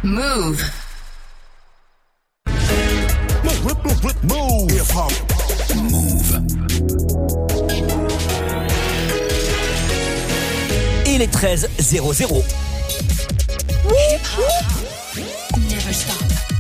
Move. Move. Hip-hop. Move. Il est 13-0-0. Hip-hop. Never stop.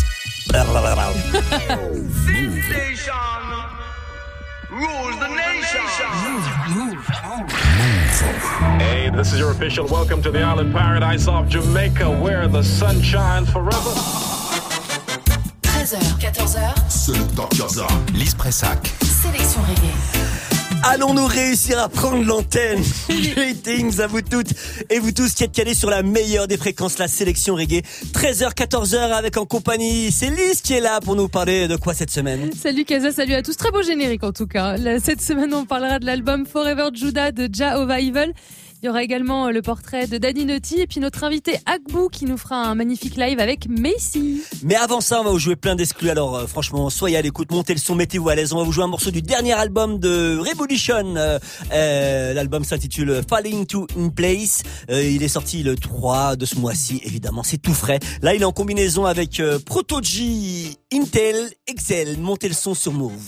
Civilization rules the nation. Move. Hey, this is your official welcome to the island paradise of Jamaica, where the sun shines forever. 13h, 14h. Selecta Casa. Lise Pressac. Sélection reggae. Allons-nous réussir à prendre l'antenne? Greetings à vous toutes et vous tous qui êtes calés sur la meilleure des fréquences, la sélection reggae. 13h, 14h avec en compagnie, c'est Lise qui est là pour nous parler de quoi cette semaine? Salut Kaza, salut à tous. Très beau générique en tout cas. Cette semaine, on parlera de l'album Forever Judah de Jah Ovaivol. Il y aura également le portrait de Danny Naughty et puis notre invité Agbou qui nous fera un magnifique live avec Macy. Mais avant ça, on va vous jouer plein d'exclus. Alors franchement, soyez à l'écoute, montez le son, mettez-vous à l'aise. On va vous jouer un morceau du dernier album de Revolution. L'album s'intitule Falling to In Place. Il est sorti le 3 de ce mois-ci, évidemment, c'est tout frais. Là, il est en combinaison avec Proto G, Intel, Excel. Montez le son sur Move.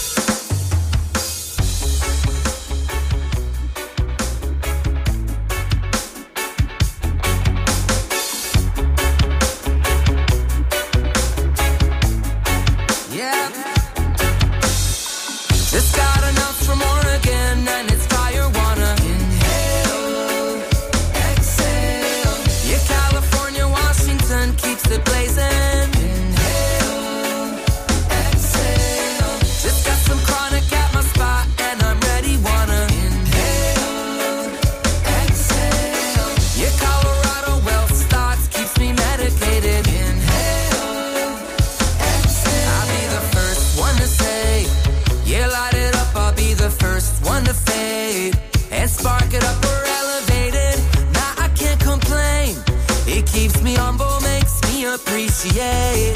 Appreciate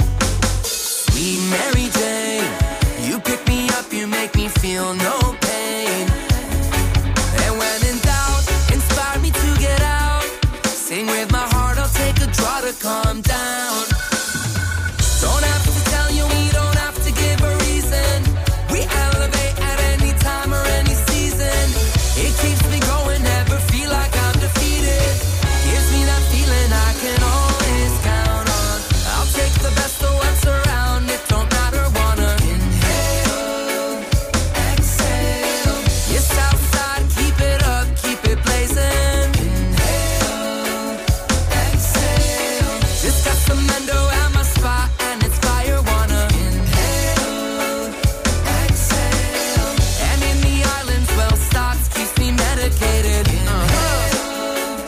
sweet Mary Jane. You pick me up, you make me feel no pain. And when in doubt, inspire me to get out. Sing with my heart, I'll take a draw to calm down. Don't have to tell you, we don't have to give a reason. We elevate at any time or any season. It keeps me going, never feel like I'm defeated. Gives me that feeling I can always count on. I'll take the best of what's around. It don't matter, wanna inhale, exhale. Yes, outside, keep it up, keep it blazing. Inhale, exhale. Just got some endo at my spot and it's fire, wanna inhale, exhale. And in the islands, well, stocks keeps me medicated. Inhale,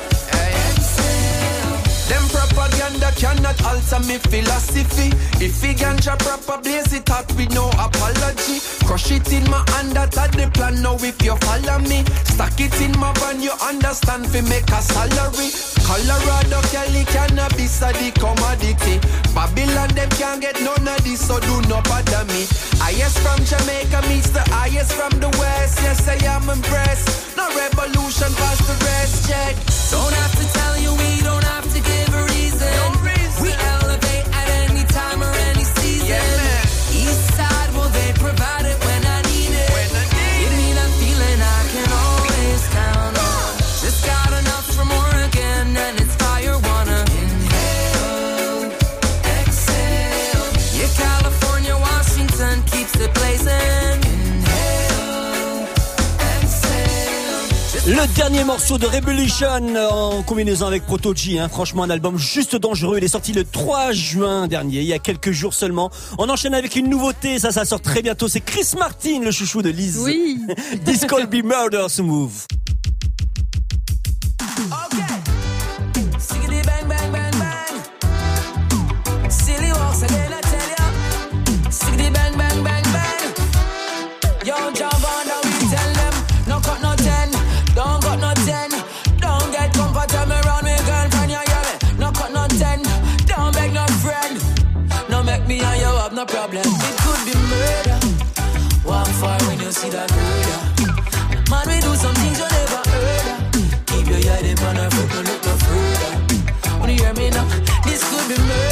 exhale. Them propaganda cannot alter me philosophy. If we ganja proper, blaze it out with no apology. Crush it in my hand, that's the plan. Now if you follow me, stack it in my van, you understand, fi make a salary. Colorado, Cali, cannabis are the commodity. Babylon, them can't get none of this, so do not bother me. Highest from Jamaica meets the highest from the west. Yes, I am impressed. No revolution past the rest, check. Don't have to tell you, we don't have to give a reason. We elevate at any time or any season. Yeah, East side, well, they provide it when I need it. Give me that feeling I can always count on. Just got enough from Oregon and it's fire, wanna inhale, exhale. Yeah, California, Washington keeps it blazing. Inhale, exhale. Le dernier morceau de Revolution en combinaison avec Proto G, franchement un album juste dangereux. Il est sorti le 3 juin dernier, il y a quelques jours seulement. On enchaîne avec une nouveauté, ça sort très bientôt. C'est Chris Martin, le chouchou de Lise. Oui. This Call Be Murder to Move. Siggity bang bang bang bang. Silly walks again, I tell ya. Siggity bang bang bang bang. Yo, jump on now, we tell them. No cut no 10, don't cut no 10. Don't get comfortable around me, girlfriend, you hear me? No cut no 10, don't beg no friend. No make me and you have no problem. It could be murder. Walk far when you see that murder. Man, we do some things you never heard of. Keep your eye on our foot, no look no further. When you hear me now, this could be murder.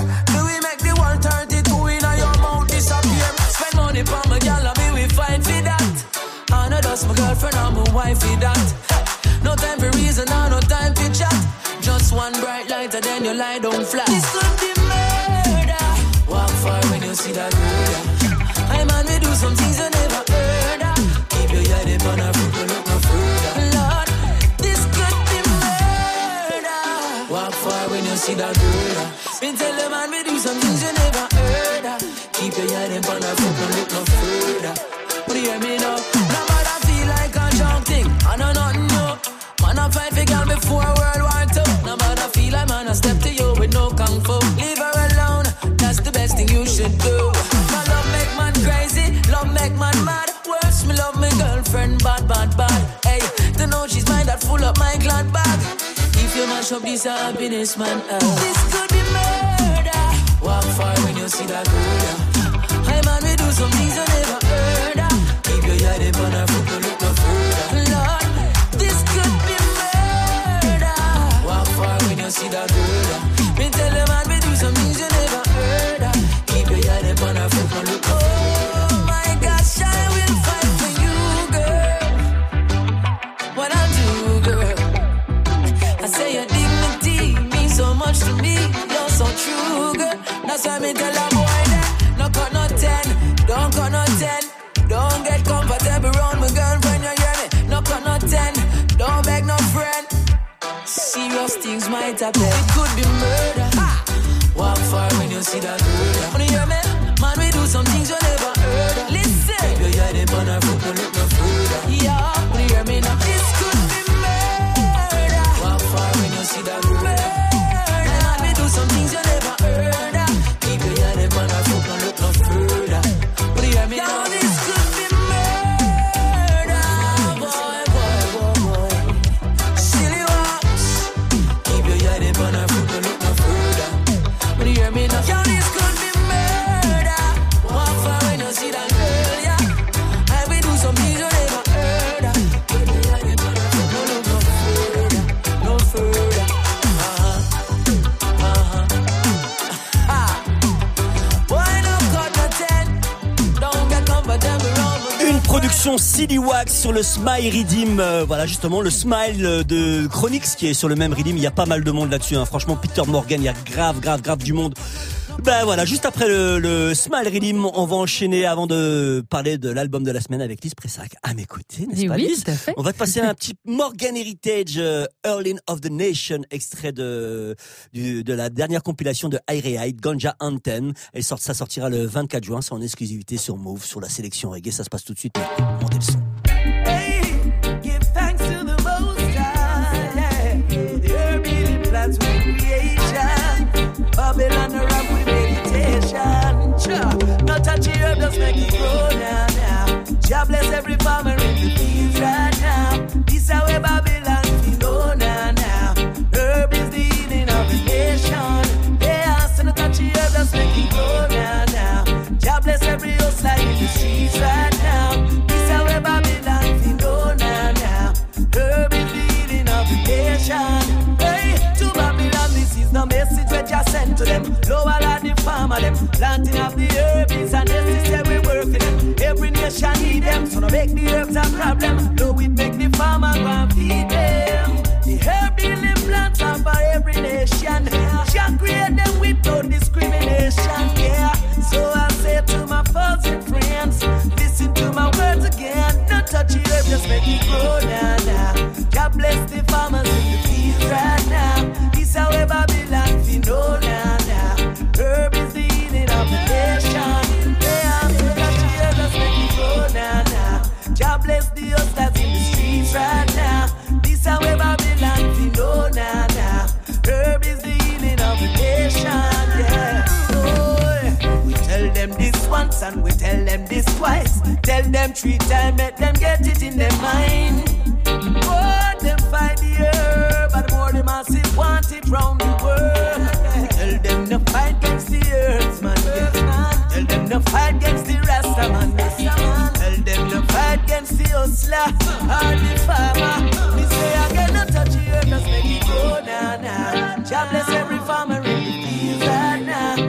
Do we make the 132 in your mouth disappear? Spend money for my gal and me we fight for that. I know that's my girlfriend and my wife for that. No time for reason, no time for chat. Just one bright light and then you lie down flat. This could be murder. Walk far when you see that girl. I man, we do some things you never heard of. Keep your head up on a foot, you look no further. Lord, this could be murder. Walk far when you see that girl. Me tell the man, we do some things you never heard of. Keep your head up on a foot, you look no further. But you hear me now? No matter feel like a junk thing, I know nothing new. Man, I fight for girl before World War II. No matter feel like man, I step to you with no kung fu. Leave her alone, that's the best thing you should do. My love make man crazy, love make man mad. Worse, me love my girlfriend, bad, bad, bad. Hey, to know she's mine, that full up my glad bag. If you mash up this happiness, man, this could be murder. Walk far when you see that girl. Hey man, we do some things you never heard of. Keep your head up on a foot, you look no further. Lord, this could be murder. Walk far when you see that girl. Me tell the man we do some things you never heard of. Keep your head up on a foot, you look no further. Oh my gosh, I will fight for you, girl. What I do, girl. I say your dignity means so much to me. You're so true, girl. That's why me tell a boy that no cut no 10, don't cut no 10. Don't get comfortable around my girlfriend, you hear me? No cut no 10, don't beg no friend. Serious things might happen. It could be murder. Walk far when you see that girl. When you hear me? Man, we do some things you never heard of. Listen. Keep your head up on her foot, look no further. Yeah, when you hear me now? This could be murder. Walk far when you see that girl. Man, we do some things you never heard of. Keep your head up on her foot, look no further. When you hear me now? This could be murder. Boy, boy, boy, boy. Silly walks. Keep your head up on her foot, look no further. When you hear me now? Yo, this could be murder. Walk far when you see that girl, yeah. And we do some things you never heard of. Keep your head up on her foot, no, no, no further, no further. Boy, no cut no 10. Don't get comfortable around me. Une production Silly Wax sur le Smile Redeem. Voilà, justement, le Smile de Chronix qui est sur le même Redeem. Il y a pas mal de monde là-dessus, hein. Franchement, Peter Morgan, il y a grave du monde. Ben voilà, juste après le Smile Redeem, on va enchaîner avant de parler de l'album de la semaine avec Lise Pressac. À mes côtés, n'est-ce pas, Oui, Lise? tout à fait. On va te passer un petit Morgan Heritage, Earling of the Nation, extrait de la dernière compilation de Hi-Ray, Ganja Anthem. Ça sortira le 24 juin, c'est en exclusivité sur Move, sur la sélection reggae. Ça se passe tout de suite. Montez le son. Hey, give thanks to the Most High, yeah. They're building plans with creation. Babylon around with meditation. Sure, not touch your herb, just make it grow now. Jah bless every farmer in the fields right now. This is where Babylon we know now. Herb is the healing of the nation. Yeah, so not touch your herb, just make it grow now. Jah bless every house like in the streets right now. This is where Babylon we know now. Herb is the healing of the nation. Hey, to Babylon, this is the message that Jah sent to them. Lower like the farmer them, planting of the herbs is a necessary work for them. Every nation need them, so don't make the herbs a problem. No, we make the farmer go and feed them. The herb healing plants are for every nation. Jah create them with no discrimination, yeah. So I say to my foes and friends, listen to my words again. Not touch the herb, just make it grow now. Jah bless the farmers in the fields right now. This is how Babylon we know now. Herb is the healing of the nation. Yeah, so touch the herb, just make it grow now. Jah bless the house that's in the streets right now. This is how Babylon we know now. Herb is the healing of the nation, yeah. Oh, we tell them this once and we tell them this twice. Tell them 3 times, make them get it in their mind. More them fight the herb, but more the masses want it round the world. Tell them no fight against the herbs, man. Tell them no fight against the Rasta man. Tell them no fight against the hustler or the farmer. Me say again, no touch the herb, just make it go now. Jah bless every farmer in the fields right now.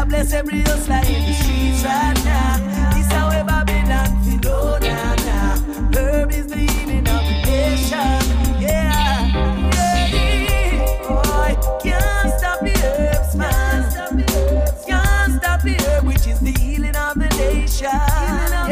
God bless every hustler in the streets right now. This how we Babylon feel, oh, nah, nah. Herb is the healing of the nation. Yeah, yeah. Boy, can't stop the herbs, man. Can't stop the herb, which is the healing of the nation. Yeah,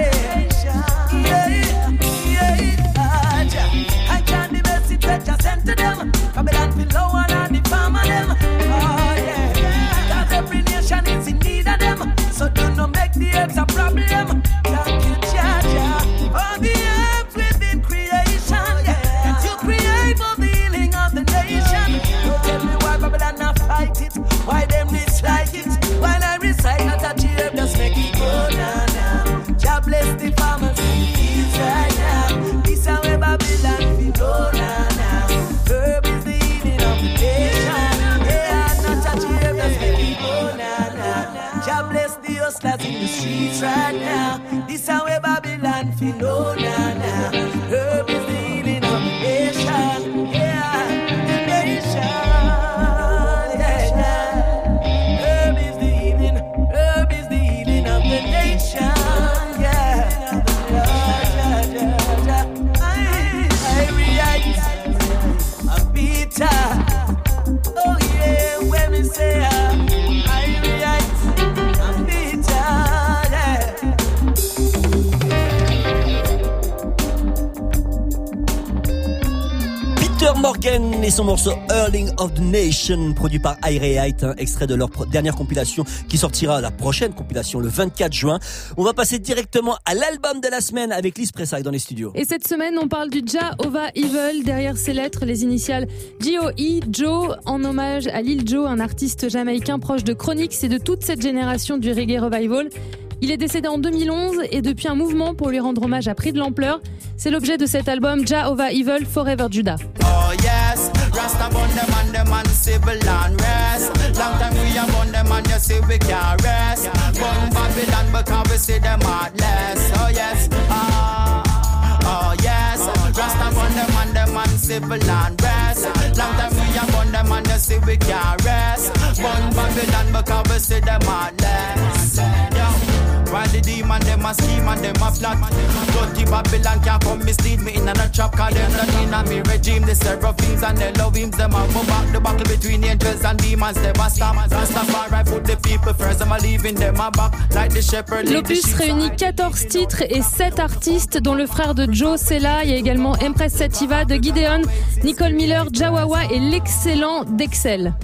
I can't the message that you sent to them. Babylon feel lower than the farmer them. Oh yeah, cause every nation is in need of them. So do not make the herbs a problem. Thank you, Jaja, for the herbs within creation. Yeah, that you create for the healing of the nation. Don't tell me why Babylon not fight it, why them dislike it. While I recite, not touch the herb, just make it go now, now. Jah bless the farmers in the fields right now. This how we Babylon feel, oh now, now. Herb is the healing of the nation. Yeah, not touch the herb, just make it go now, now. Jah bless the hustlers in the streets right now. This how we Babylon feel, oh now, now. Herb is the healing of the nation. Yeah, the nation. Yeah, yeah. Herb is the healing. Herb is the healing of the nation. Yeah, I react. I'm bitter. Oh yeah, when we say I react. I'm bitter. Yeah. Peter Morgan et son morceau Hurling of the Nation, produit par Ireite, extrait de leur dernière compilation qui sortira, la prochaine compilation, le 24 juin. On va passer directement à l'album de la semaine avec Lise Pressac dans les studios. Et cette semaine, on parle du Jah-Ova Evil. Derrière ses lettres, les initiales J.O.E. Joe, en hommage à Lil Joe, un artiste jamaïcain proche de Chronix et de toute cette génération du reggae revival. Il est décédé en 2011 et depuis un mouvement pour lui rendre hommage a pris de l'ampleur. C'est l'objet de cet album Jah-Ova Evil Forever Judah. Oh yes, Rasta bun them and civil unrest. Long time we have on them and you see we can't rest. Bun Babylon because we see them heartless. Oh yes, oh yes, Rasta bun them and civil unrest. Long time we have on them and you see we can't rest. Bun Babylon because we see them heartless. While the demon them a scheme and them a plot. Dirty Babylon can't come mislead me in another trap. Cause them not in a me regime. The seraphims and the lovims them a move back. The battle between angels and demons never stop. Rastafari put the people first. I'm a leaving them a back like the shepherd. L'opus réunit 14 titres et 7 artistes dont le frère de Joe, c'est là. Il y a également Empress Sativa, de Gideon, Nicole Miller, Jawawa et l'excellent Dexel.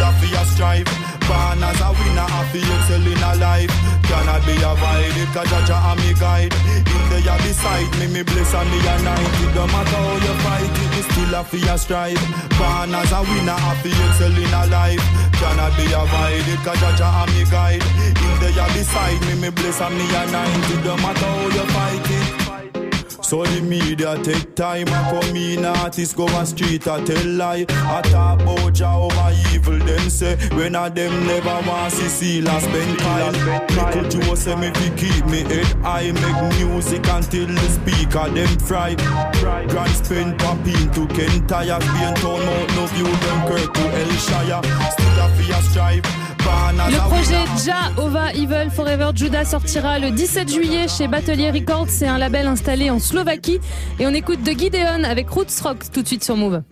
Born as a winner, I feel excel in a life. Cannot be avoided, cause Jaja am me guide. In the yard beside me, me bless and me anointed. No matter how you fight it, me still a fear strive. Born as a winner, I feel excel in a life. Cannot be avoided, cause Jaja am me guide. In the yard beside me, me bless and me anointed. No matter how you fight it. So the media take time, I come in artists go on street, I tell lie. I talk about Jah-Ova Evil, them say, when a them never want to see last spend time. Little Joe say me fi keep me head high, make music until the speaker them fry. Grand spend popping to Kentire, being torn out, no view them Kirk to Elshire. Still a fear strive. Le projet Jah-Ova Evil Forever Judah sortira le 17 juillet chez Batelier Records. C'est un label installé en Slovaquie. Et on écoute de Gideon avec Roots Rock tout de suite sur Move.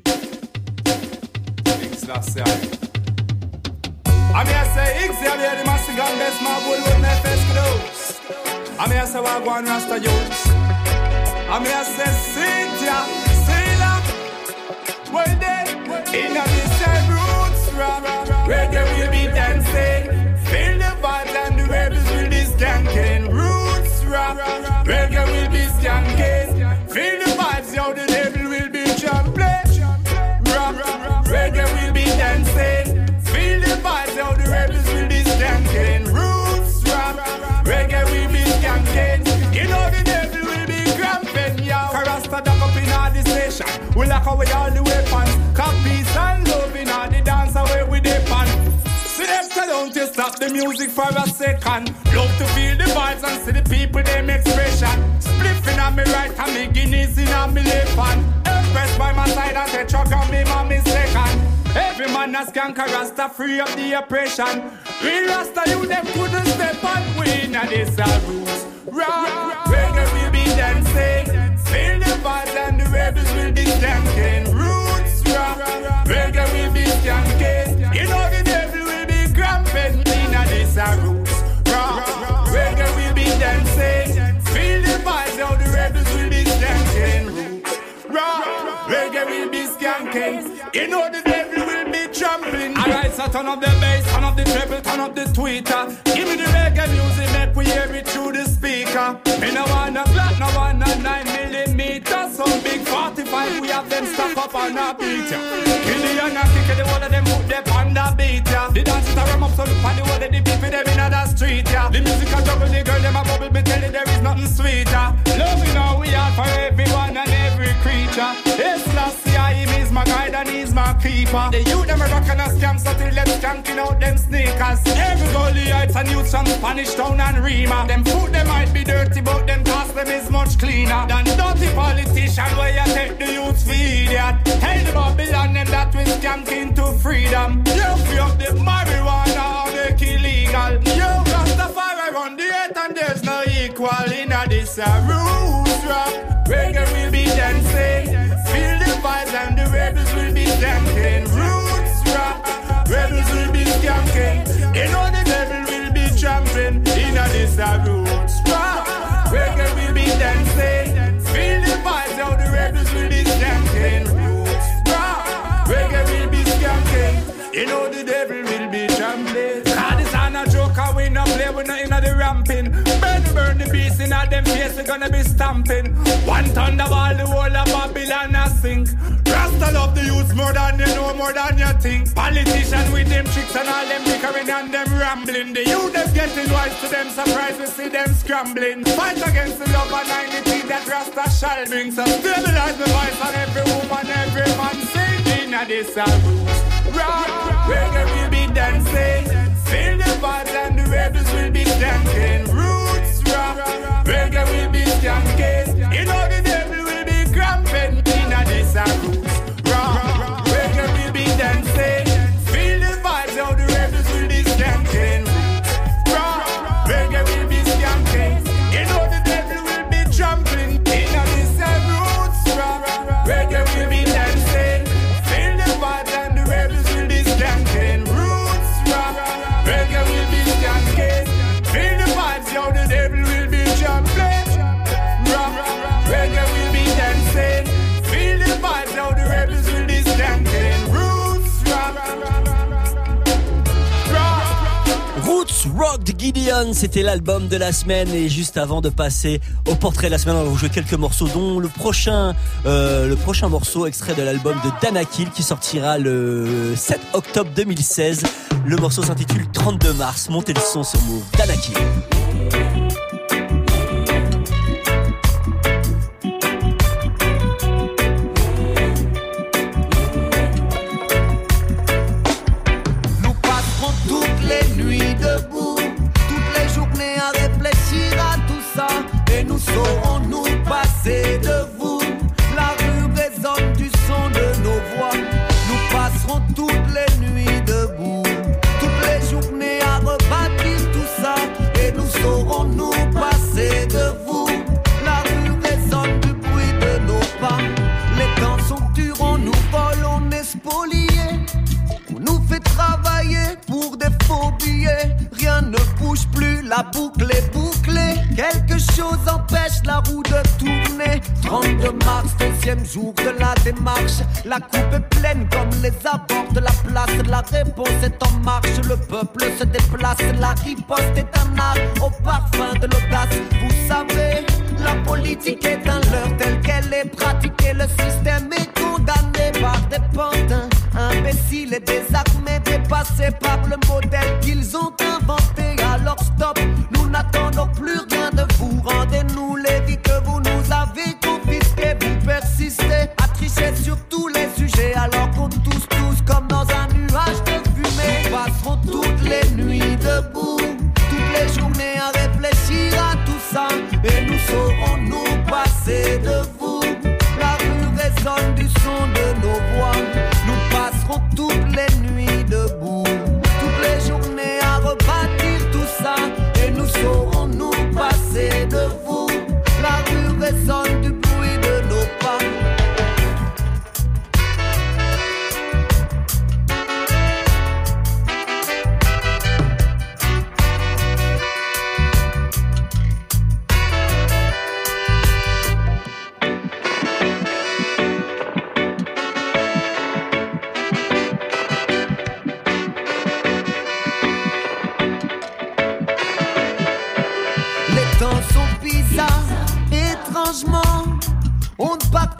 Reggae will be dancing, feel the vibes and the rebels will be skanking. Roots rock, reggae will be skanking, feel the vibes, yo, the devil will be jumping. Rock, reggae will be dancing, feel the vibes, yo, the rebels will be skanking. Roots rock, reggae will be skanking, you know the devil will be cramping, yo. Rasta duck up in all this nation, we lock away all the weapons, cause peace and love in all the dance away with the pan. Selector, don't you stop the music for a second. Love to feel the vibes and see the people, them expression. Spliffing on me right and me Guinness in on me left hand. Empressed by my side and the truck on me, mommy second. Every man a skank a rasta free of the oppression. We rasta you them couldn't step on. We in a this a roots. Rock, reggae will be dancing. Feel the vibes and the rebels will be skanking. Roots rock, reggae will be skanking. You know the devil will be cramping. In a this a roots. Rock, reggae will be dancing. Feel the vibes how the rebels will be skanking. Rock, reggae will be skanking. You know the devil will be trampling. Alright, so turn up the bass, turn up the treble, turn up the tweeter. Give me the reggae music, make we hear it through the speaker. Me no want a flat, no want a 9mm. Some big 45, we have them stuck up on a beat. Kill the young and kick the one of them put them on the beat. The dancers are ram up, so look on the wall of the beat with them in the street. The music a juggle, the girl them a bubble, me tell you there is nothing sweeter. Love me now, we are for everyone and every creature. It's Lassie, him is my guide and he's my keeper. The youth them a rockin' a scam, so till them skanking out them sneakers. Every Goliaths and youths from Spanish Town and Rima. Them food them might be dirty, but them cost them is much cleaner than dirty politician where you take the youths for idiot. Tell the Babylon them that we skanking to freedom. You free up the marijuana or make illegal. You Rastafari run the earth and there's no equal in a this roots rock. Reggae will be dancing. Feel the vibes and the rebels will be skanking. Roots rock. Rebels will be skanking. You know the devil will be trampling. In a this roots rock. Reggae will be dancing. Feel the vibes how the rebels will be skanking. Roots rock. Reggae will be skanking. You know the devil will be trampling. Cause this ain't a joke, we no play, we no inna the ramping. Burn the beast inna them face, we gonna be stamping. One thunderball, the whole of Babylon a sink. Rasta love the youth more than you know, more than you think. Politicians with them tricks and all them bickering and them rambling. The youth them getting wise to them, surprised we see them scrambling. Fight against the love and unity that Rasta shall bring. So stabilize the voice of every woman, every man singing at this roots. Rock, reggae will be dancing. Feel the vibes and the rebels will be skanking. Roots rock, reggae will be skanking. You know the devil will be cramping. In a this roots rock, reggae will be dancing. Feel the vibes how the rebels will be skanking. Rock, reggae will be skanking. You know the devil will be trampling. In a this roots rock, reggae will be dancing. Feel the vibes and the rebels will be skanking. Roots rock, reggae will be skanking. Feel the vibes, yo, the devil will be trampling. Rock, reggae will be dancing. Feel the vibes, yo, the rebels will be skanking. Roots rock, rock. Roots Rock de Gideon, c'était l'album de la semaine. Et juste avant de passer au portrait de la semaine, on va vous jouer quelques morceaux, dont le prochain morceau extrait de l'album de Danakil qui sortira le 7 octobre 2016. Le morceau s'intitule 32 mars. Montez le son sur Move. Danakil. Nous passerons toutes les nuits debout, toutes les journées à réfléchir à tout ça, et nous saurons nous passer de vous. La rue résonne du son de nos voix. Nous passerons toutes les nuits debout, toutes les journées à rebâtir tout ça, et nous saurons nous passer de vous. La rue résonne du bruit de nos pas. Les temps sont durs, on nous vole, on est spoliés. On nous fait travailler pour des faux billets. Rien ne bouge plus, la boucle est bouclée. Quelque chose empêche la roue de tourner. 32 mars, deuxième jour de la démarche. La coupe est pleine comme les abords de la place. La réponse est en marche, le peuple se déplace. La riposte est un art au parfum de l'audace. Vous savez, la politique est un leurre tel qu'elle est pratiquée. Le système est condamné par des pantins imbéciles et désarmés, dépassés par le modèle qu'ils ont inventé. Alors stop, nous n'attendons plus rien de vous. Rendez-nous les vies que vous nous avez confisquées. Vous persistez à tricher sur tous les sujets, alors qu'on tous comme dans un nuage de fumée. Nous passerons toutes les nuits debout, toutes les journées à réfléchir à tout ça, et nous saurons nous passer de vous. La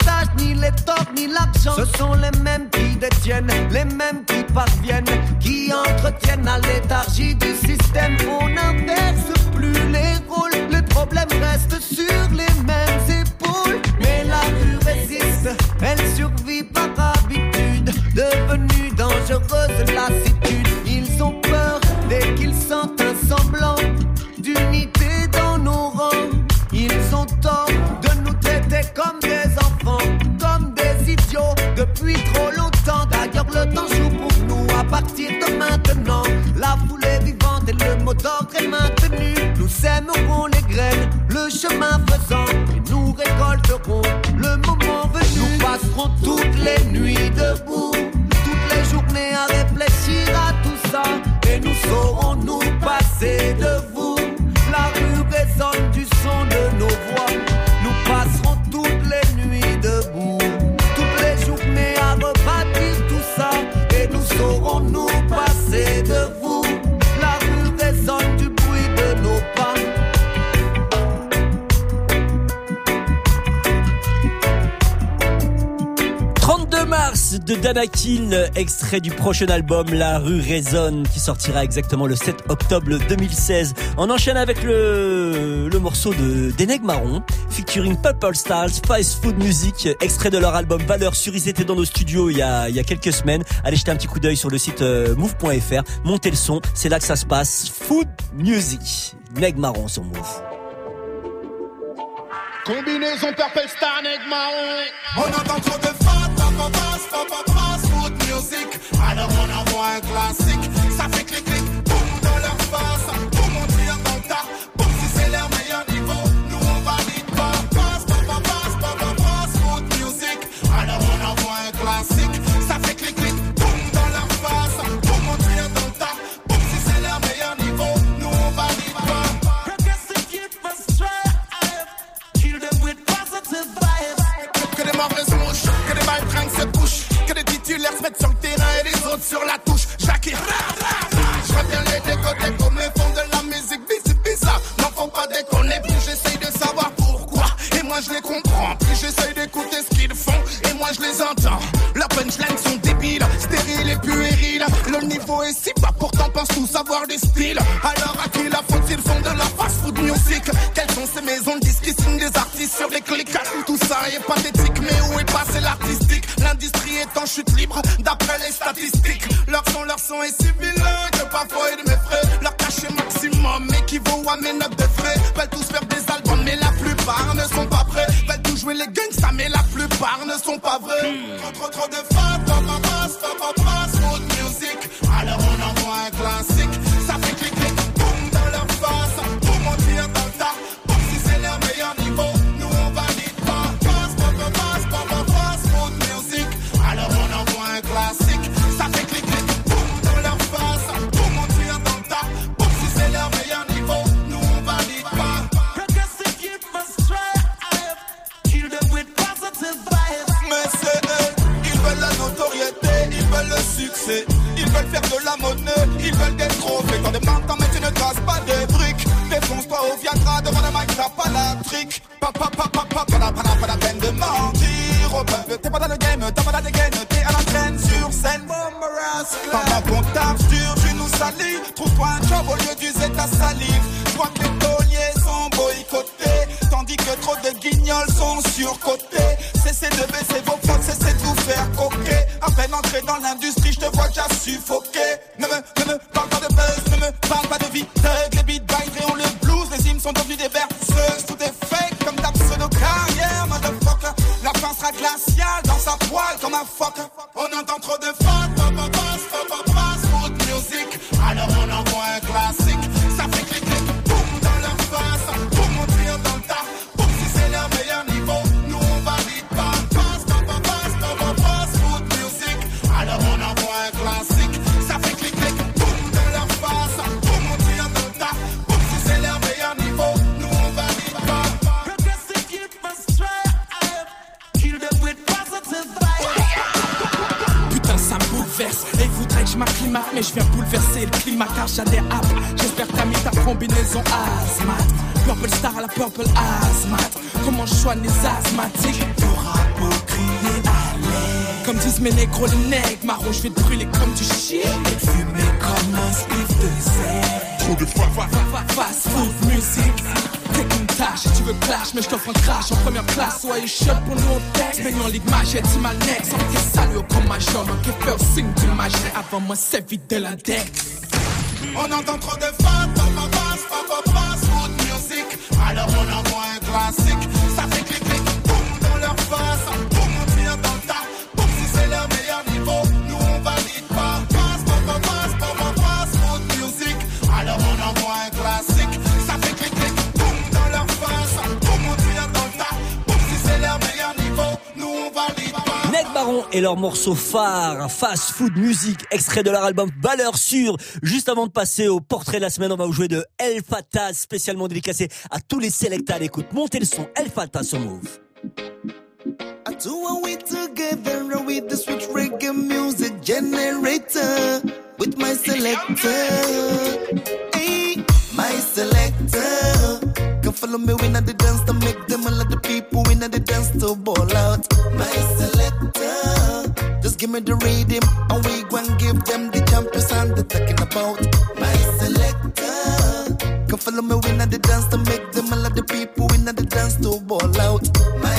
l'avantage, ni les torts, ni l'argent. Ce sont les mêmes qui détiennent, les mêmes qui parviennent, qui entretiennent la léthargie du système. On n'inverse plus les rôles, les problèmes restent sur les mêmes épaules. Mais la rue résiste, elle survit par habitude, devenue dangereuse lassitude. Ils ont peur dès qu'ils sentent un semblant d'unité dans nos rangs. Ils ont tort de nous traiter comme des enfants, comme des idiots depuis trop longtemps. D'ailleurs le temps joue pour nous à partir de maintenant. La foule est vivante et le mot d'ordre est maintenu. Nous sèmerons les graines, le chemin faisant, et nous récolterons le moment venu. Nous passerons toutes les nuits debout, toutes les journées à réfléchir à tout ça, et nous saurons nous passer de vous. La rue résonne du son de nos voix. Nous passerons toutes les nuits debout, toutes les journées à rebâtir tout ça, et nous saurons nous passer de vous. La rue résonne du bruit de nos pas. Mars de Danakil, extrait du prochain album La Rue Résonne qui sortira exactement le 7 octobre 2016. On enchaîne avec le morceau de Deneg Marron featuring Purple Stars, Fast Food Music, extrait de leur album Valeurs Sûres. Ils étaient dans nos studios il y a quelques semaines. Allez jeter un petit coup d'œil sur le site move.fr, montez le son, c'est là que ça se passe. Food Music, Deneg Marron sur Move. Combinaison Purple Star, Deneg Marron. On entend trop de fast food music. Alors on envoie un classique. Ça fait clic clic, boum dans leur face. Pour monter dans le tas, boum si c'est leur meilleur niveau. Nous on valide pas. Fast food music. Alors on envoie un classique. Ça fait clic clic, boum dans leur face. Pour monter dans le tas, boum si c'est leur meilleur niveau. Nous on valide pas. Progressive keep us straight. Kill them with positive vibes. Que des mauvaises mouches, que des balles trinquent se couchent, que des titulaires se mettent sur le terrain et les autres sur la touche. Jackie, je reviens les décoder comme les fonds de la musique. Bizarre, n'en font pas déconner. Plus j'essaye de savoir pourquoi, et moi je les comprends. Plus j'essaye d'écouter ce qu'ils font, et moi je les entends. Leurs punchlines sont débiles, stériles et puériles. Le niveau est si bas, pourtant pensent tous avoir des styles. Alors à qui la faute, ils font de la fast food music? Quelles sont ces maisons de disques qui signent des artistes sur les clics? Tout ça est pathétique, mais où est passé l'artistique? L'industrie est en chute libre, d'après les statistiques. Leur son est si vilain que parfois il m'effraie. Leur cachet maximum équivaut à mes notes de frais. Veulent tous faire des albums, mais la plupart ne sont pas prêts. Veulent tous jouer les gangsters, mais la plupart ne sont pas vrais. Trop de fast food music. Alors on envoie un classique. Ça fait clic clic, boum dans leur face. Pour mentir dans le tas, boum si c'est leur meilleur niveau. Nous on valide pas. Fast food music. Alors on envoie un classique. Ça fait clic clic, boum dans leur face. Pour mentir dans le tas, boum si c'est leur meilleur niveau. Nous on valide pas. Progressive keep us straight. Kill them with positive vibes. Mais c'est eux, ils veulent la notoriété, ils veulent le succès. Ils veulent faire de la monnaie, ils veulent des trophées. Quand des mentants, mais tu ne casses pas des briques. Défonce-toi au Viagra, devant le mic, t'as pas la trick. Pas la peine de mentir au peuple. T'es pas dans le game, t'as pas la dégaine. T'es à l'entraîne sur scène. Pendant qu'on t'absurde, tu nous salis. Trouve-toi un job au lieu d'user ta salive. Je vois que les tauliers sont boycottés, tandis que trop de guignols sont surcotés. Cessez de baisser vos fautes, cessez de vous faire coquer. À peine entré dans l'industrie, je te vois déjà suffoqué. Ne me parle pas de buzz, ne me parle pas de vie. Les beats créons le blues, les hymnes sont devenus des berceuses. Tout est fake comme ta pseudo-carrière, motherfucker. La fin sera glaciale dans sa poêle comme un fucker. On entend trop de fast food music. Alors on envoie un classique. Ça fait clic clic, boum dans leur face. Pour monter dans le tas, boum si c'est leur meilleur niveau. Nous on valide pas. Fast food music. Alors on envoie un classique. Ça fait clic clic, boum dans leur face. Pour monter dans le tas, boum si c'est leur meilleur niveau. Nous on valide pas. Progressive keep us straight. Kill them with positive vibes. Putain ça me bouleverse. Et voudrait que je m'acclimate, mais je viens bouleverser le climat car j'adhère à. J'espère que t'as mis ta combinaison asthmate. Purple Star à la Purple Asthmate. Comment je soigne les asthmatiques? Du rap crier allez. Comme disent mes négros les nègres, marron je vais te brûler comme du shit. Et fumer comme un spliff de zèle. Trop de fast food music. T'es qu'une tâche et tu veux clash, mais je t'offre un crash en première place. Soyez shot pour nous on texte. Baignons en ligue majette, tu m'as next. On fait salut au grand major, on fait faire signe du majeur. Avant moi c'est vite de l'index. On entend trop de fans, fast food music. Alors on envoie un classique. Ça fait clic clic, boum dans leur face. Boum on tire dans le tas. Boum si c'est leur meilleur niveau, nous on valide pas. Fast food music. Alors on envoie un classique. Ça fait clic clic, boum dans leur face. Boum on tire dans le tas. Boum si c'est leur meilleur niveau, nous on valide pas. Ned Baron et leur morceau phare, Fast Food Music, extrait de leur album Valeur Sûre. Juste avant de passer au portrait de la semaine, on va vous jouer de El Fatah, spécialement dédicacé à tous les selectas à l'écoute. Montez le son, El Fatah sur Move. I do a way together with the sweet reggae music generator with my selector. Hey, my selector. Come follow me when I the dance to make them all of the people when I the dance to ball out. My selector. Just give me the rhythm and we gon' give them the champion sound they're talking about. My selector. Come follow me when I the dance to make them all of the people when I the dance to ball out. My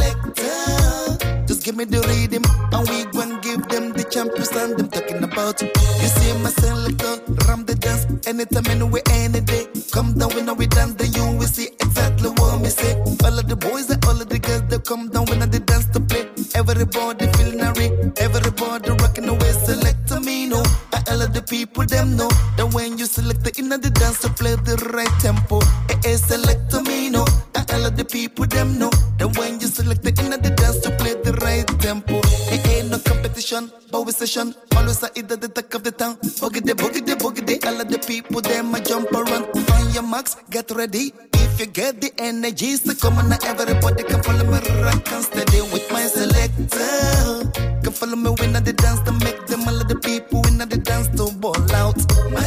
selector. Just give me the rhythm and we gon' give them the champion sound them talking about. You see my selector, ram the dance anytime, anywhere, any day. Come down when we dance, then you will see exactly what me say. All of the boys and all of the girls, they come down when I the dance to play. Everybody feeling hurry, everybody rocking away. Select me, no. All of the people them know that when you select the inner the dance to play the right tempo. Select me, no. All of the people them know that when you select the inner the dance to play the right tempo. Ain't no competition, but we session. Always I either the talk of the town. Boogie the, all of the people them a jump around. On your marks, get ready. If you get the energy, so come on now, everybody can follow me rock and steady with my selector. Can follow me when I the dance to make them all of the people when I the dance to ball out. My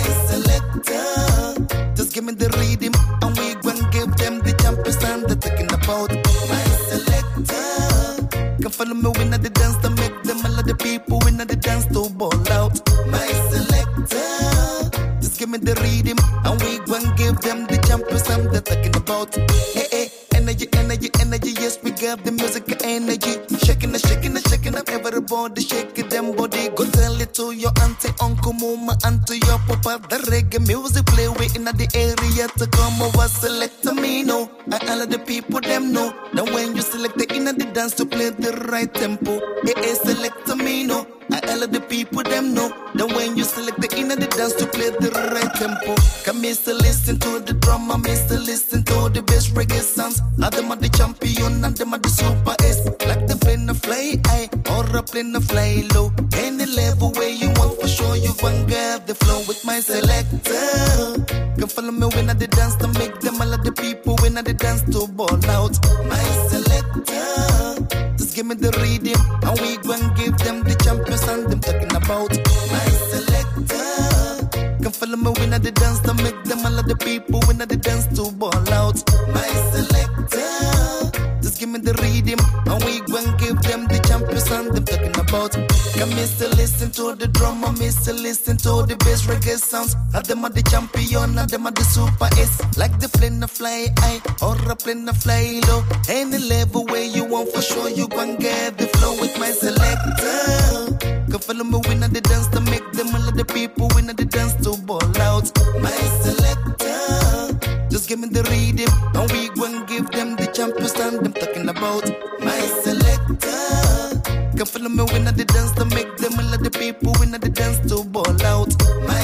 selector, just give me the rhythm and we gon' give them the champion sound they're talking about. My selector, can follow me when I the dance to make them all of the people when I the dance to ball out. My selector, just give me the rhythm and we gon' give them the champion sound they're talking about. Hey, energy, yes, we got the music energy. Shaking up, everybody shake them body. Go tell it to your auntie, uncle, mama, and to your papa. The reggae music play way in the area to come over, select me, no. And all of the people, them know that when you select the inner the dance to play the right tempo. Select me, no. And all of the people, them know that when you select the inner the dance to play the right tempo. Come in to listen to the drama, miss to listen to the best reggae sounds. Now them are the champion and them are the super S. Like the plane to fly high or a plane to fly low. Any level where you want for sure you gon' get the flow with my selector. Come follow me when I the dance to make them all of the people when I the dance to ball out. My selector, just give me the rhythm and we gon' give them the champion sound them talking about. My selector, come follow me when I the dance to make them all of the people when I the dance to ball out. My selector, just give me the rhythm and we gon' give them the champion sound them talking about. Come miss to listen to the drama, miss to listen to the best reggae sounds. Now them are the champion, now them are the super S. Like the plane to fly high or a plane to fly low. Any level where you want for sure you gon' get the flow with my selector. Come follow me when I the dance to make them all of the people when I the dance to ball out. My selector, just give me the rhythm and we gon' give them the champion sound them talking about. My selector, come follow me when I the dance to make them all of the people when I the dance to ball out. My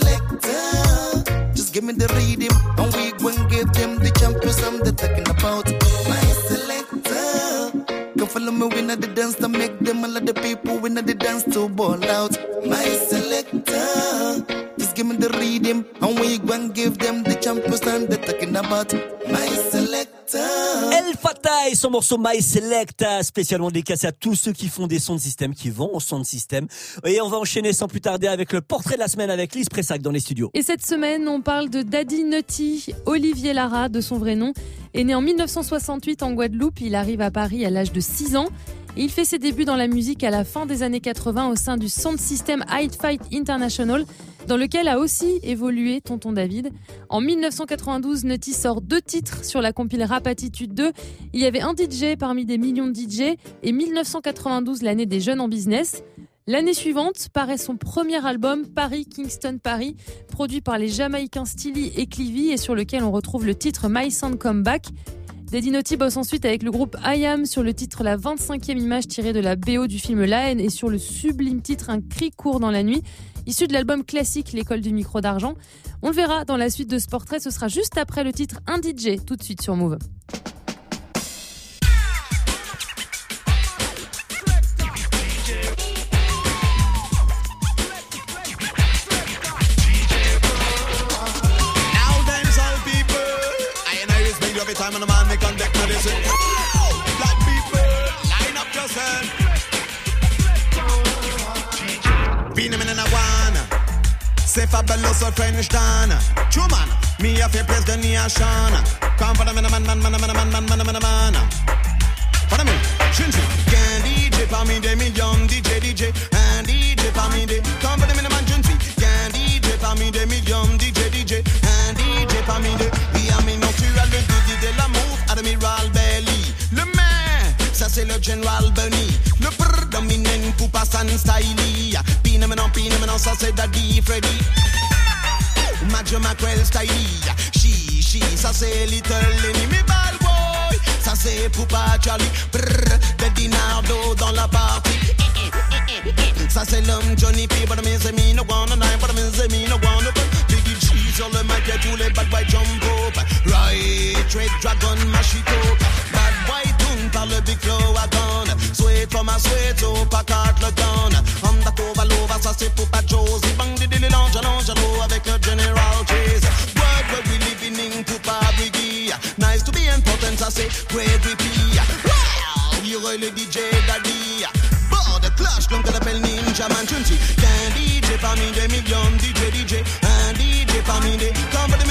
selector, just give me the rhythm and we gon' give them the champion sound they're talking about. My selector, come follow me when I the dance to make them all of the people when I the dance to ball out. My selector, just give me the rhythm and we gon' give them the champion sound they're talking about. My selector. El Fatah et son morceau My Selecta, spécialement dédicacé à tous ceux qui font des sons de système, qui vont au son de système. Et on va enchaîner sans plus tarder avec le portrait de la semaine avec Lise Pressac dans les studios. Et cette semaine, on parle de Daddy Nutty. Olivier Lara, de son vrai nom, est né en 1968 en Guadeloupe. Il arrive à Paris à l'âge de 6 ans. Et il fait ses débuts dans la musique à la fin des années 80 au sein du Sound System Hi-Fi International, dans lequel a aussi évolué Tonton David. En 1992, Nutty sort 2 titres sur la compile Rap Attitude 2. Il y avait un DJ parmi des millions de DJ et 1992, l'année des jeunes en business. L'année suivante, paraît son premier album, Paris, Kingston, Paris, produit par les Jamaïcains Steely et Clivy et sur lequel on retrouve le titre My Sound Come Back. Daddy Nutty bosse ensuite avec le groupe I Am sur le titre La 25e image tirée de la BO du film La Haine et sur le sublime titre Un cri court dans la nuit, issu de l'album classique L'école du micro d'argent. On le verra dans la suite de ce portrait, ce sera juste après le titre Un DJ, tout de suite sur Move. Every time when a man make contact medicine, black people, line up yourself. Being a man in a one, c'est fabulous or French done. True man, me a fair place the nation. Come for the man. For the man, shouldn't you? Can DJ parmi des millions, DJ, and DJ parmi des. Come for the man, shouldn't you? Can DJ parmi des millions, DJ, and DJ parmi des. We are me non tu as le Didi de l'amour, Admiral Belly. Le main, ça c'est le General Bunny. Le brr dominant pour pas sans style. Pina maintenant, ça c'est Daddy Freddy. Majo Mackerel style. She, ça c'est Little Lenny. Me bad boy, ça c'est Poupa Charlie. Brr, Daddy Nardo dans la partie. Ça c'est l'homme Johnny P. But mes amis no wanna nine, but mes amis no wanna but Biggie G sur le mic et tous les bad boys jump up. Right, Red Dragon, Machito. Bad boy tune par le big flow à gun. Sweat for my sweat, so pas carte le gun. Onda Lova, ça c'est pour pas Josie. Bang di dili l'angelo avec le General Chase. World where we living in Poupa Briggy. Nice to be important, ça c'est Great Rippy. Wow, you le DJ Daddy. The clash, l'homme qu'on appelle Ninja Man Chunchi. Qu'un DJ parmi des millions, DJ, un DJ parmi des. Comme pour des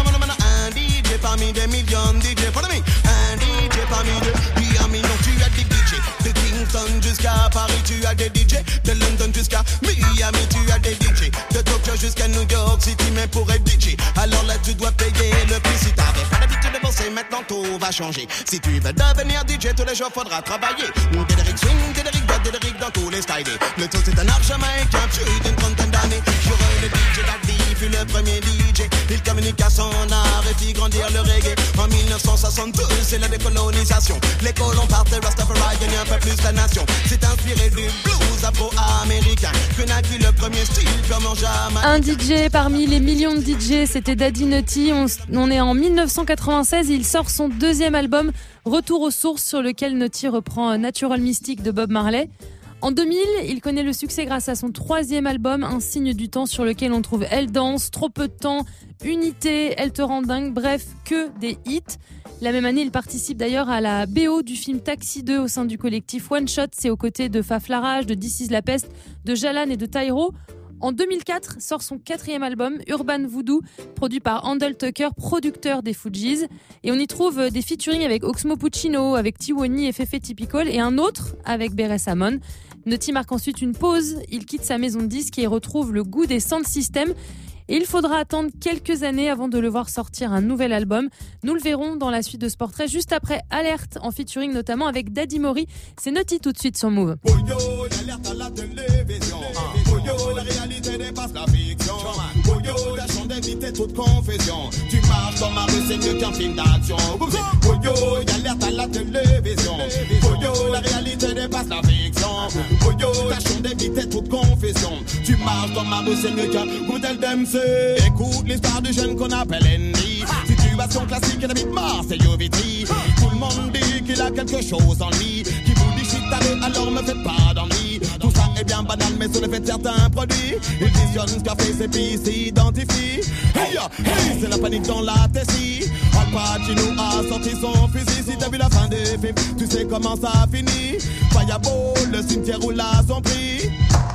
un DJ parmi des millions, DJ, follow me. Un DJ parmi des. Miami, non, tu as des DJ. De Kingston jusqu'à Paris, tu as des DJ. De London jusqu'à Miami, tu as des DJ. De Tokyo jusqu'à New York City, mais pour être DJ. Alors là, tu dois payer le prix. Si t'avais pas l'habitude de bosser, maintenant tout va changer. Si tu veux devenir DJ, tous les jours faudra travailler. Dédéric swing, Dédéric boîte, Dédéric dans tous les styles. Le tout c'est un art jamaïcain, plus d'une trentaine d'années. J'aurais le DJ Daddy, fut le premier DJ. Il communique à son art et fit grandir le reggae. En 1962, c'est la décolonisation. Les colons partent de Rastafari, gagnent un peu plus la nation. C'est inspiré du blues afro-américain que naquit le premier style purement jamaïcain. Un DJ parmi les millions de DJ, c'était Daddy Nutty. On est en 1996 et il sort son 2e album, Retour aux sources, sur lequel Nutty reprend Natural Mystic de Bob Marley. En 2000, il connaît le succès grâce à son 3e album, Un signe du temps, sur lequel on trouve Elle danse, Trop peu de temps, Unité, Elle te rend dingue, bref, que des hits. La même année, il participe d'ailleurs à la BO du film Taxi 2 au sein du collectif One Shot. C'est aux côtés de Faflarage, de This Is La Peste, de Jalan et de Tyro. En 2004, sort son 4e album, Urban Voodoo, produit par Handel Tucker, producteur des Fugees. Et on y trouve des featuring avec Oxmo Puccino, avec Tiwoni et Fefe Typical, et un autre avec Beret Samon. Nutty marque ensuite une pause, il quitte sa maison de disques et retrouve le goût des sound systems. Et il faudra attendre quelques années avant de le voir sortir un nouvel album. Nous le verrons dans la suite de ce portrait, juste après Alerte, en featuring notamment avec Daddy Mori. C'est Nutty tout de suite sur Move. Boyo, l'alerte à la télévision. Boyo, la réalité dépasse la fiction. Boyo, la chambre d'éviter toute confession. Tu marches dans ma rue, c'est mieux qu'un film d'action. Boyo, l'alerte à la télévision. Boyo, la réalité dépasse la fiction. Boyo, la chambre d'éviter toute confession. Tu marches dans ma rue, c'est mieux qu'un modèle d'MC. Écoute l'histoire du jeune qu'on appelle Andy. Situation classique, il habite Marseille au Vitry. Tout le monde dit qu'il a quelque chose en lui qui vous dit shit, allez, alors me faites pas d'ennui. Tout ça est bien banal, mais sur le fait de certains produits, il visionne ce qu'a fait ses puis s'identifie. Hey, hey, c'est la panique dans la Tessie. Al Pacino a sorti son fusil. Si t'as vu la fin des films, tu sais comment ça finit. Fireball, le cimetière roule à son prix.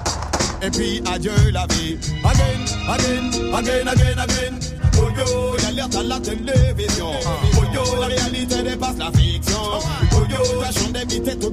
Et puis adieu la vie. Again. Oh yo, l'alerte à la télévision. Oh yo, la réalité dépasse la fiction. Oh yo, tâchons d'éviter toute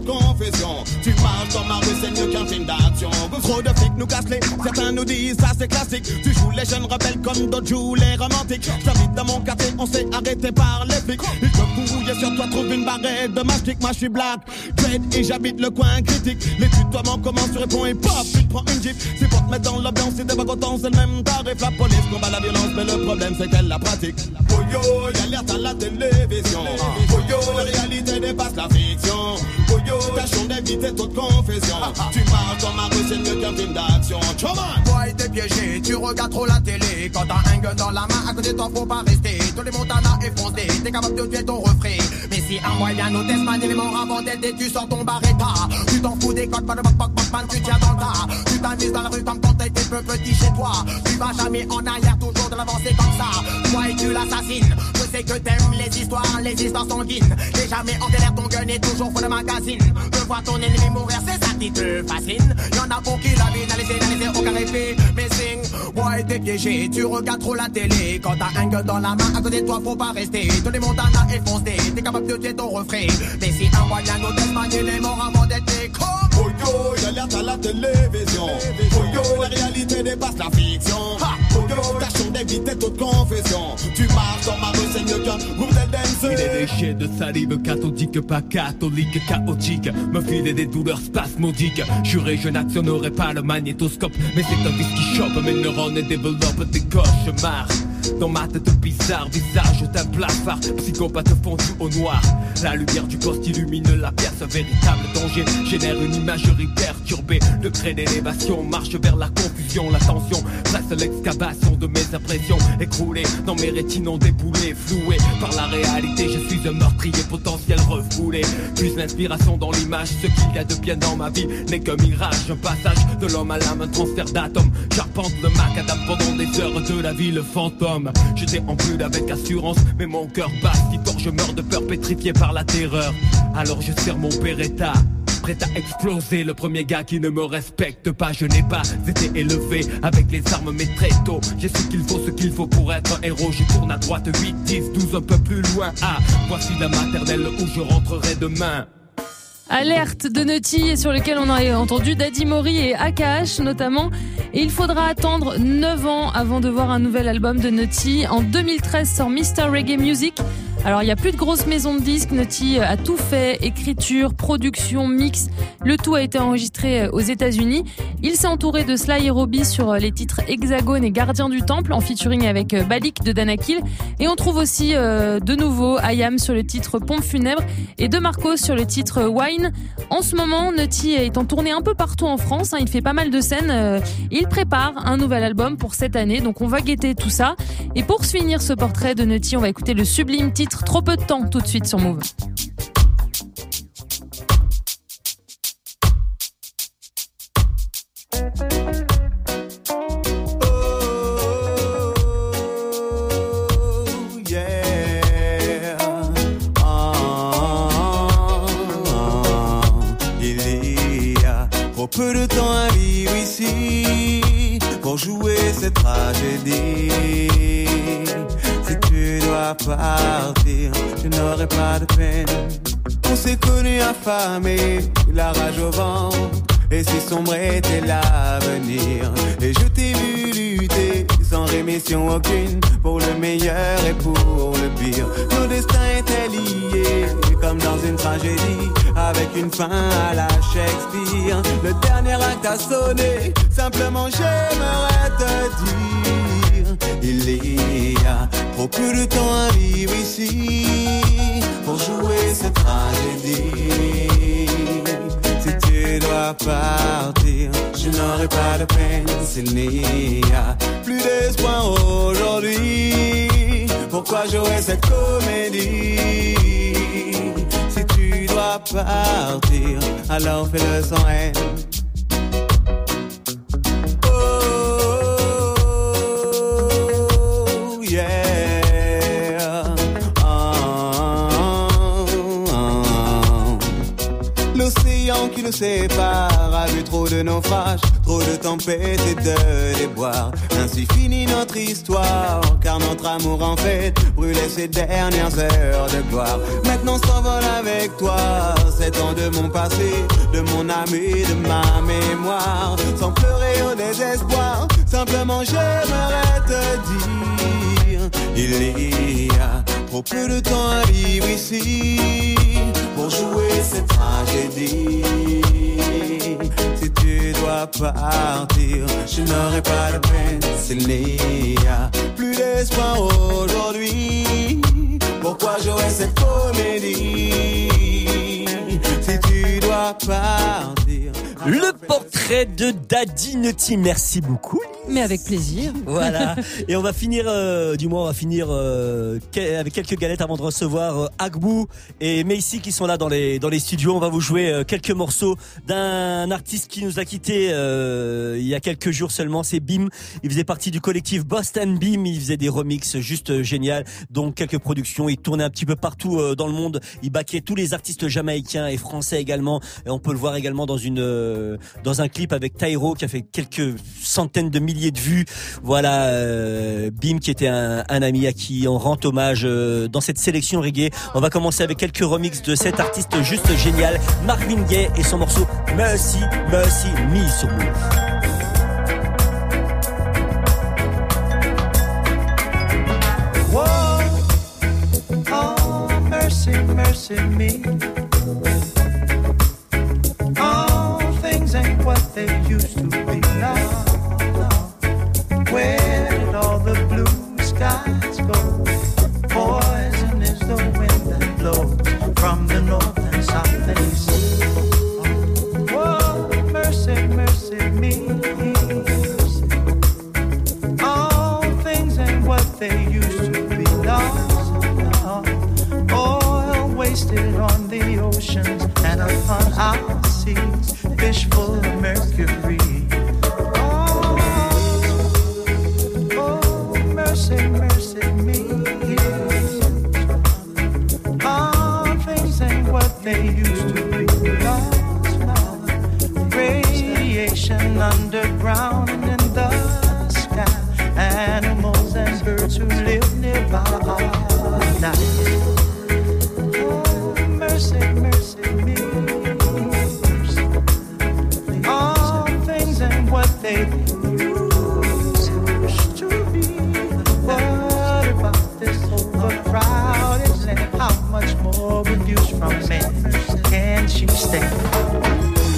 toute confession. Tu marches dans ma rue, c'est mieux qu'un film d'action. Trop de flics nous cassent les, certains nous disent ça c'est classique. Tu joues les jeunes rebelles comme d'autres jouent les romantiques. J'habite dans mon quartier, on s'est arrêté par les flics. Ils te fouillent sur toi, trouve une barrette de mastic. Moi je suis black, dread et j'habite le coin critique. Les tutoiements commencent, tu réponds et paf, tu te prends une jeep. C'est pour te mettre dans l'ambiance, si t'es pas content, c'est le même tarif. La police combat la violence, mais le problème c'est qu'elle la pratique. Oh yo, y'a l'air à la télévision. Oh yo, la réalité dépasse la fiction. Oh yo, tâchons d'éviter toute confession. Tu marches dans ma rue, c'est mieux qu'un film d'action. Toi, t'es piégé, tu regardes trop la télé. Quand t'as un gun dans la main, à côté de toi, faut pas rester. Tous les Montana effondrés, t'es capable de tuer ton refrain. Mais si un moyen nous teste, man, élément avant d'être et tu sors ton barretta. Tu t'en fous des codes, pas de man, tu tiens dans le tas. Tu t'amuses dans la rue comme quand t'as été peu petit chez toi. Tu vas jamais en arrière, toujours de l'avancer comme ça. Toi et tu l'assassines. Je sais que t'aimes les histoires sanguines. T'es jamais en galère, ton gun est toujours pour le magazine. De voir ton ennemi mourir, c'est ça qui te fascine. Y'en a pour qui la vie n'a laissé aucun répit. Mais sing, ouais, t'es piégé, tu regardes trop la télé. Quand t'as un gun dans la main, à côté de toi, faut pas rester. Tous les Montana effondrés, t'es capable de tuer ton refrain. Mais si un moyen nous desmane, il est mort avant d'être comme. Oh yo, y'a l'air à la télévision. Oh yo, la réalité dépasse la fiction. Oh yo, tâchons d'éviter toute confession. Tu marches dans ma rue, c'est mieux qu'un groupe de dance. Il est léger de salive cathodique, pas catholique, chaotique. Me filer des douleurs spasmodiques. Juré, je n'actionnerai pas le magnétoscope. Mais c'est un vice qui chope mes neurones et développe des cauchemars. Dans ma tête bizarre, visage d'un blafard. Psychopathe fondu au noir. La lumière du poste illumine la pièce. Un véritable danger génère une imagerie perturbée. Le cré d'élévation marche vers la confusion. La tension reste l'excavation de mes impressions. Écroulées dans mes rétinons déboulés. Floués par la réalité, je suis un meurtrier potentiel refoulé. Puise l'inspiration dans l'image. Ce qu'il y a de bien dans ma vie n'est qu'un mirage. Un passage de l'homme à l'âme, un transfert d'atomes. J'arpente le macadam pendant des heures de la vie, le fantôme. J'étais en plus avec assurance, mais mon cœur bat si fort, je meurs de peur, pétrifié par la terreur. Alors je serre mon Beretta, prêt à exploser. Le premier gars qui ne me respecte pas. Je n'ai pas été élevé avec les armes, mais très tôt j'ai ce qu'il faut pour être un héros. Je tourne à droite, 8, 10, 12, un peu plus loin. Ah, voici la maternelle où je rentrerai demain. Alerte de Nutty sur lequel on a entendu Daddy Mori et AKH notamment. Et il faudra attendre 9 ans avant de voir un nouvel album de Nutty. En 2013 sort Mr. Reggae Music. Alors il n'y a plus de grosses maisons de disques, Nutty a tout fait, écriture, production, mix, le tout a été enregistré aux États-Unis. Il s'est entouré de Sly et Robbie sur les titres Hexagone et Gardien du Temple en featuring avec Balik de Danakil. Et on trouve aussi de nouveau Ayam sur le titre Pompe funèbre et De Marcos sur le titre Wine. En ce moment, Nutty est en tournée un peu partout en France, il fait pas mal de scènes. Il prépare un nouvel album pour cette année, donc on va guetter tout ça. Et pour se finir ce portrait de Nutty, on va écouter le sublime titre Trop peu de temps tout de suite sur Move. Peu de temps à vivre ici pour jouer cette tragédie. Si tu dois partir, je n'aurai pas de peine. On s'est connus affamés, la rage au ventre, et si sombre était l'avenir. Et je t'ai vu lutter sans rémission aucune pour le meilleur et pour le pire. Nos destins étaient liés comme dans une tragédie, avec une fin à la Shakespeare. Le dernier acte a sonné, simplement j'aimerais te dire, il y a trop peu de temps à vivre ici pour jouer cette tragédie. Si tu dois partir, je n'aurai pas de peine s'il n'y a plus d'espoir aujourd'hui. Pourquoi jouer cette comédie? Si tu dois partir, alors fais-le sans haine. Oh, yeah. L'océan qui nous sépare, a vu trop de naufrages, trop de tempêtes et de déboires. Ainsi finit notre histoire, car notre amour en fait brûlait ses dernières heures de gloire. Maintenant s'envole avec toi, 7 ans de mon passé, de mon âme et de ma mémoire. Sans pleurer au désespoir, simplement j'aimerais te dire, il y a trop peu de temps à vivre ici pour jouer cette tragédie. Si tu dois partir, je n'aurai pas de peine. S'il n'y a plus d'espoir aujourd'hui, pourquoi jouer cette comédie? Si tu dois partir. Le portrait de Daddy Naughty, merci beaucoup. Mais avec plaisir. Voilà. Et on va finir, avec quelques galettes avant de recevoir Agbu et Macy qui sont là dans les studios. On va vous jouer quelques morceaux d'un artiste qui nous a quittés il y a quelques jours seulement. C'est Bim. Il faisait partie du collectif Boston Bim. Il faisait des remixes juste génial. Donc quelques productions. Il tournait un petit peu partout dans le monde. Il backait tous les artistes jamaïcains et français également. Et on peut le voir également dans un clip avec Tyro qui a fait quelques centaines de milliers de vues. Voilà, Bim qui était un ami à qui on rend hommage dans cette sélection reggae. On va commencer avec quelques remixes de cet artiste juste génial, Marvin Gaye et son morceau Mercy, Mercy Me sur Move. Mercy, mercy me. All things ain't what they used to be now. Where did all the blue skies go? Poison is the wind that blows from the north and south and east. Oh, mercy, mercy me. All things ain't what they used to be now. Oil wasted on the oceans and upon our seas, fish full of mercury. Oh, mercy, mercy me. All things ain't what they used to be. Lost now. Radiation underground and in the sky. Animals and birds who live nearby die. Mercy, mercy me. All things ain't what they used to be. What about this overcrowded land? How much more abuse from men can she stand?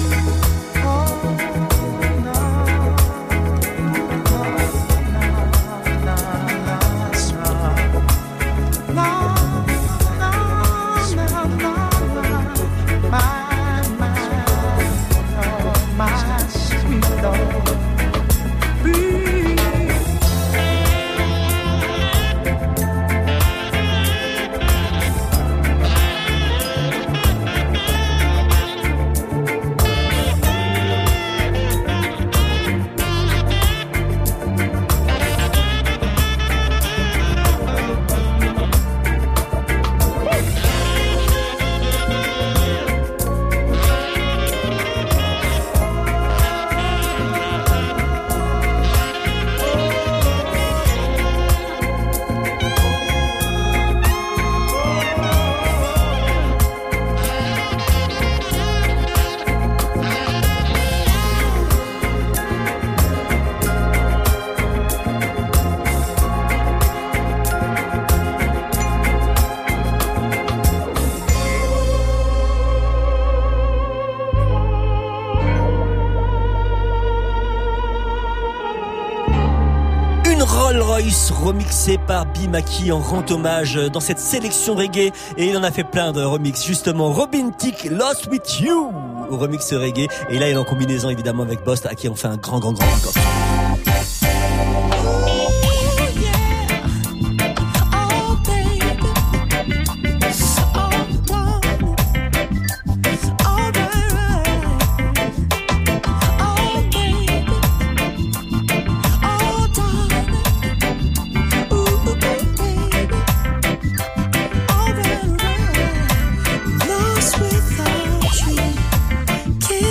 Remixé par Bimaki en rend hommage dans cette sélection reggae et il en a fait plein de remix justement. Robin Thicke, Lost With You au remix reggae et là il est en combinaison évidemment avec Bost à qui on fait un grand big up. Lost without you, can't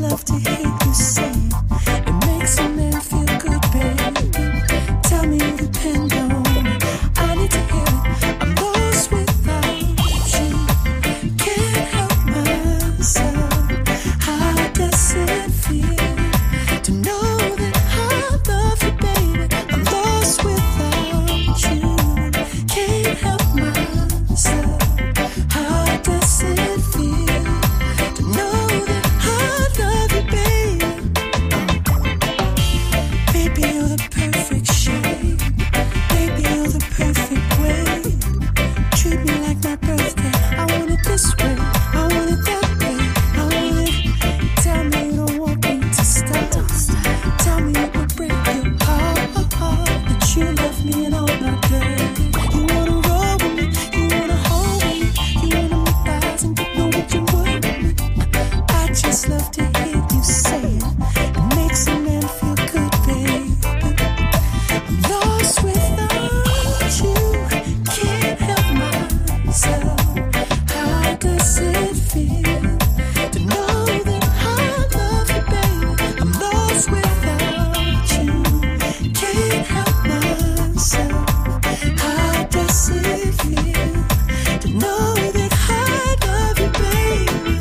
love to hear you say it. It makes a man feel good, baby. Tell me you depend on me. I need to hear it. I'm lost without you. Can't help myself. How does it feel to know that I love you, baby? I'm lost without you. Can't help myself. How does it feel to know that I love you, baby? Baby, you're the perfect shape. Baby, you're the perfect way. Treat me like my birthday. I want it this way. I want it that way. I want it. Tell me you don't want me to stop. Tell me it would break your heart that you love me in all my days. You wanna roll with me. You wanna hold me. You wanna make eyes and get know what you want with me. I just love to hear you say it. It makes a man feel good, baby. I'm lost without you. Can't help myself. How does it feel to know that I love you, baby? I'm lost without you. Can't help myself. How does it feel to know that I love you, baby?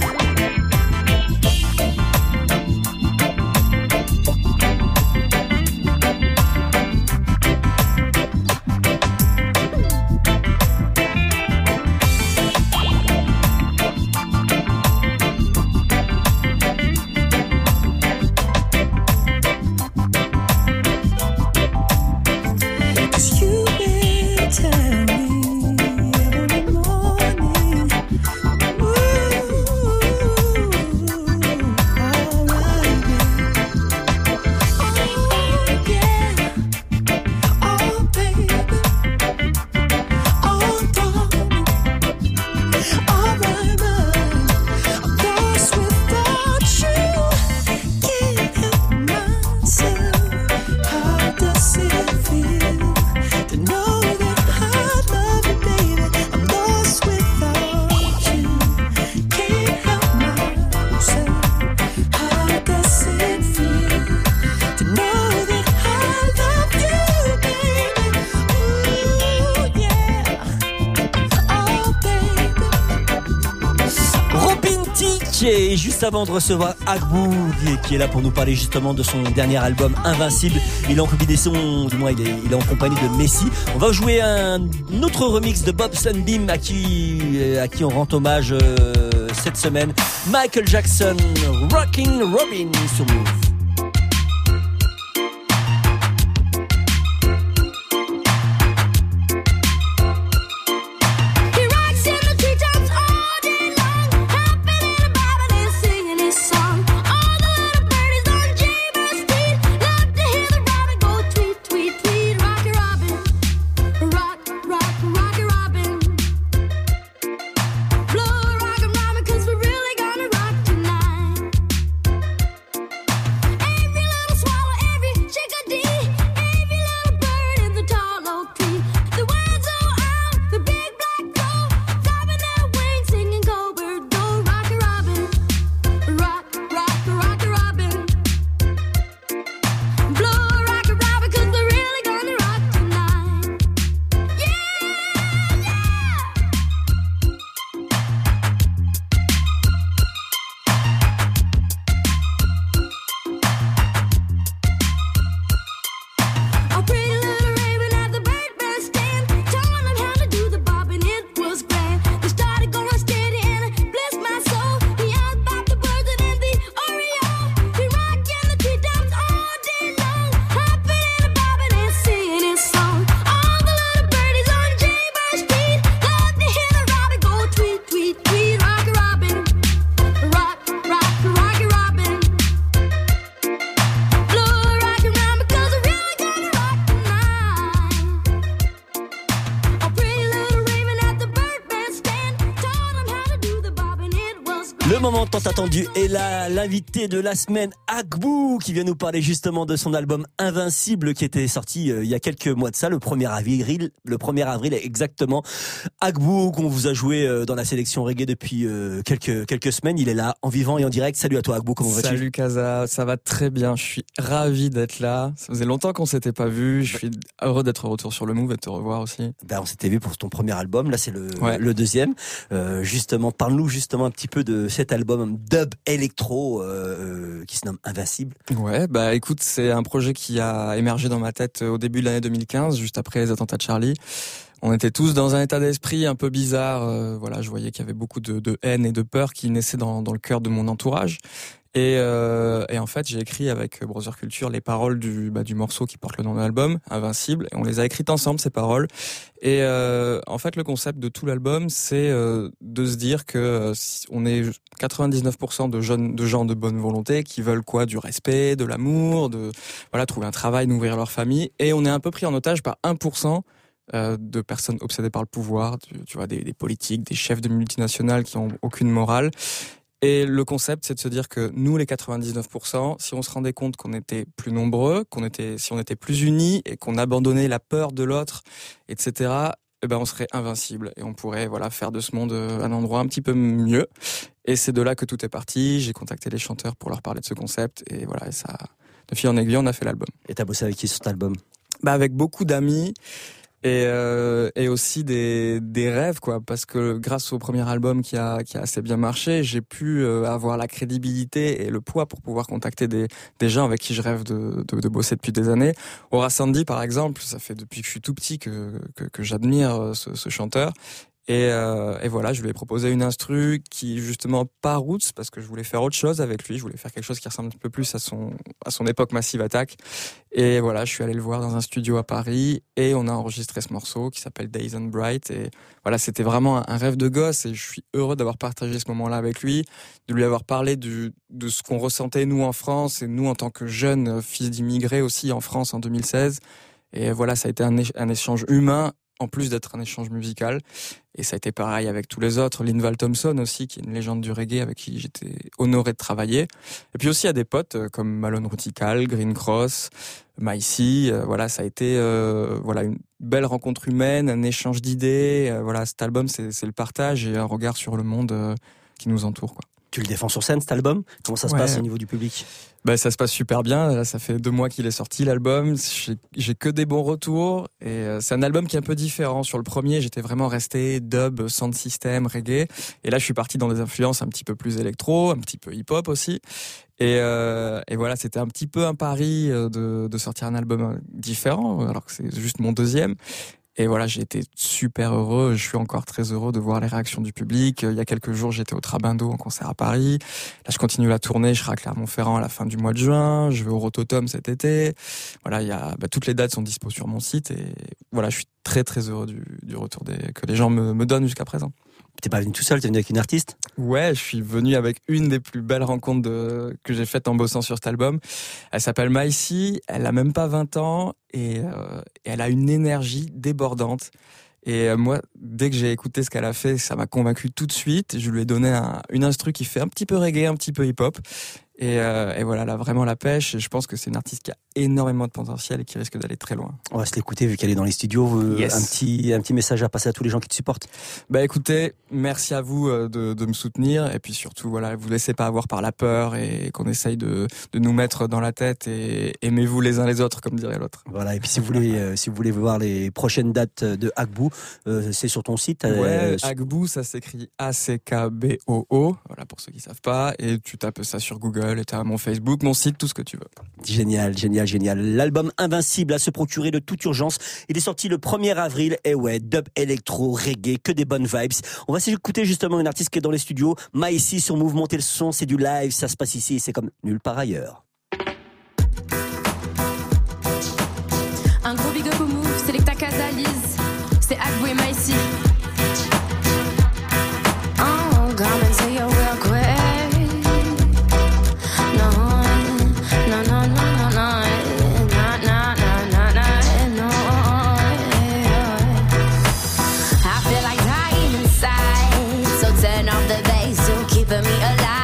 Cause you will tell me every morning. Ooh, alright, yeah. Oh, baby. Oh, darling. Alright, I'm lost without you. Can't help myself. How does it feel to know that I love you, baby? I'm lost without you. Can't help myself. How does it feel to know that I love you, baby? Ooh, yeah. Oh, baby. Robin Thicke, et juste avant de recevoir Agbou qui est là pour nous parler justement de son dernier album Invincible. Il est en compagnie il est en compagnie de Messi. On va jouer un autre remix de Bob Sunbeam à qui on rend hommage cette semaine. Michael Jackson, Rockin' Robin sur Move. He rocks in the treetops all day long, hopping in a bottle and singing his song. All the little birdies on Jaybird Street love to hear the robin go tweet, tweet, tweet. Rocky Robin, rock, rock, Rocky Robin. Blow a rockin' Robin 'cause we're really gonna rock tonight. moment tant attendu est là, l'invité de la semaine, Agbu, qui vient nous parler justement de son album Invincible qui était sorti il y a quelques mois de ça, le 1er avril exactement. Agbu, qu'on vous a joué dans la sélection reggae depuis quelques semaines, il est là en vivant et en direct. Salut à toi Agbu, comment vas-tu ? Salut Kaza, ça va très bien, je suis ravi d'être là. Ça faisait longtemps qu'on s'était pas vu, je suis heureux d'être de retour sur le Move et de te revoir aussi. Ben, on s'était vu pour ton premier album, là c'est le deuxième. Justement, parle-nous justement un petit peu de cet album dub électro qui se nomme Invincible. Ouais, bah écoute, c'est un projet qui a émergé dans ma tête au début de l'année 2015, juste après les attentats de Charlie. On était tous dans un état d'esprit un peu bizarre. Voilà, je voyais qu'il y avait beaucoup de haine et de peur qui naissaient dans le cœur de mon entourage. Et en fait, j'ai écrit avec Brother Culture les paroles du morceau qui porte le nom de l'album, Invincible. Et on les a écrites ensemble, ces paroles. Et en fait, le concept de tout l'album, c'est de se dire que on est 99% de gens de bonne volonté qui veulent du respect, de l'amour, de trouver un travail, nourrir leur famille. Et on est un peu pris en otage par 1%. De personnes obsédées par le pouvoir, tu vois, des politiques, des chefs de multinationales qui ont aucune morale. Et le concept, c'est de se dire que nous, les 99%, si on se rendait compte qu'on était plus nombreux, si on était plus unis et qu'on abandonnait la peur de l'autre, etc., on serait invincible et on pourrait faire de ce monde un endroit un petit peu mieux. Et c'est de là que tout est parti. J'ai contacté les chanteurs pour leur parler de ce concept et voilà, et ça, de fil en aiguille, on a fait l'album. Et t'as bossé avec qui sur cet album ? Avec beaucoup d'amis. Et aussi des rêves, parce que grâce au premier album qui a assez bien marché, j'ai pu avoir la crédibilité et le poids pour pouvoir contacter des gens avec qui je rêve de bosser depuis des années. Aura Sandy, par exemple, ça fait depuis que je suis tout petit que j'admire ce chanteur. Et voilà, je lui ai proposé une instru qui justement pas roots parce que je voulais faire autre chose avec lui, je voulais faire quelque chose qui ressemble un petit peu plus à son époque Massive Attack. Et voilà, je suis allé le voir dans un studio à Paris et on a enregistré ce morceau qui s'appelle Days and Bright. Et voilà, c'était vraiment un rêve de gosse et je suis heureux d'avoir partagé ce moment-là avec lui, de lui avoir parlé de ce qu'on ressentait nous en France et nous en tant que jeunes fils d'immigrés aussi en France en 2016. Et voilà, ça a été un échange humain en plus d'être un échange musical. Et ça a été pareil avec tous les autres. Linval Thompson aussi, qui est une légende du reggae avec qui j'étais honoré de travailler. Et puis aussi à des potes comme Malone Rutical, Green Cross, Maïsi. Ça a été une belle rencontre humaine, un échange d'idées. Cet album, c'est le partage et un regard sur le monde qui nous entoure, Tu le défends sur scène, cet album ? Comment ça se passe au niveau du public ? Ça se passe super bien. Là, ça fait 2 mois qu'il est sorti, l'album. J'ai que des bons retours. Et c'est un album qui est un peu différent. Sur le premier, j'étais vraiment resté dub, sound system, reggae. Et là, je suis parti dans des influences un petit peu plus électro, un petit peu hip-hop aussi. Et voilà, c'était un petit peu un pari de sortir un album différent, alors que c'est juste mon 2e. Et voilà, j'ai été super heureux. Je suis encore très heureux de voir les réactions du public. Il y a quelques jours, j'étais au Trabindo en concert à Paris. Là, je continue la tournée. Je serai à Clermont-Ferrand à la fin du mois de juin. Je vais au Rototom cet été. Voilà, toutes les dates sont dispo sur mon site. Et voilà, je suis très très heureux du retour que les gens me donnent jusqu'à présent. T'es pas venu tout seul, t'es venu avec une artiste ? Ouais, je suis venu avec une des plus belles rencontres que j'ai faites en bossant sur cet album. Elle s'appelle Maïsi, elle a même pas 20 ans et elle a une énergie débordante. Et moi, dès que j'ai écouté ce qu'elle a fait, ça m'a convaincu tout de suite. Je lui ai donné une instru qui fait un petit peu reggae, un petit peu hip-hop. Et voilà, elle a vraiment la pêche. Et je pense que c'est une artiste qui a énormément de potentiel et qui risque d'aller très loin. On va se l'écouter vu qu'elle est dans les studios. Yes. Un petit message à passer à tous les gens qui te supportent. Écoutez, merci à vous de me soutenir. Et puis surtout, voilà, vous laissez pas avoir par la peur et qu'on essaye de nous mettre dans la tête et aimez-vous les uns les autres, comme dirait l'autre. Voilà. Et puis si vous voulez voir les prochaines dates de Agbu, c'est sur ton site. Ouais, Agbu, ça s'écrit ACKBOO. Voilà, pour ceux qui savent pas. Et tu tapes ça sur Google. Et t'as mon Facebook, mon site, tout ce que tu veux. Génial. L'album Invincible à se procurer de toute urgence. Il est sorti le 1er avril. Et ouais, dub électro, reggae, que des bonnes vibes. On va s'écouter justement une artiste qui est dans les studios. Maïsi sur Move, montez le son, c'est du live, ça se passe ici, c'est comme nulle part ailleurs. Un gros big up au Move, c'est Selecta Casa, Liz, c'est Agbu et Maïsi. Oh, come and say it real quick. Keeping me alive.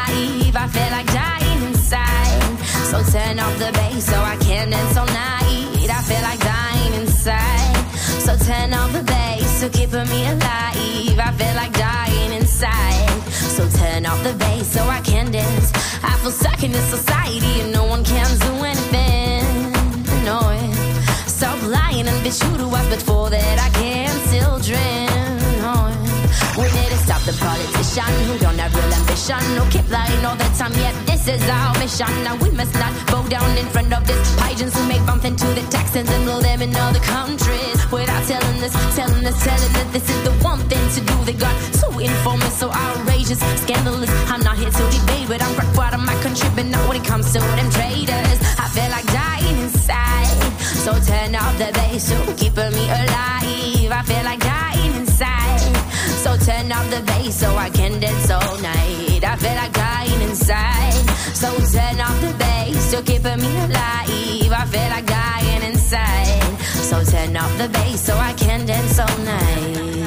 turn off the bass so I can dance all night. I feel like dying inside. So turn off the bass, so keeping me alive. I feel like dying inside. So turn off the bass so I can dance. I feel stuck in this society and no one can do anything. No, stop lying and be true to us, but for that I can still dream. No, we need to stop the politician who don't have real ambition. No, keep lying all the time, yet this is our mission. Now we must not bow down in front of these pigeons who make bump into the Texans and blow them in other countries. Without telling us that this is the one thing to do. They got so informal, so outrageous, scandalous. I'm not here to debate, but I'm quite proud of my country, but not when it comes to them traitors. I feel like dying inside, so turn off the bass, so keeping me alive. I feel like dying inside, so turn off the bass so I can dance all night. I feel like dying inside, so turn off the bass, so keeping me alive. I feel like dying inside, so turn off the bass so I can dance all night.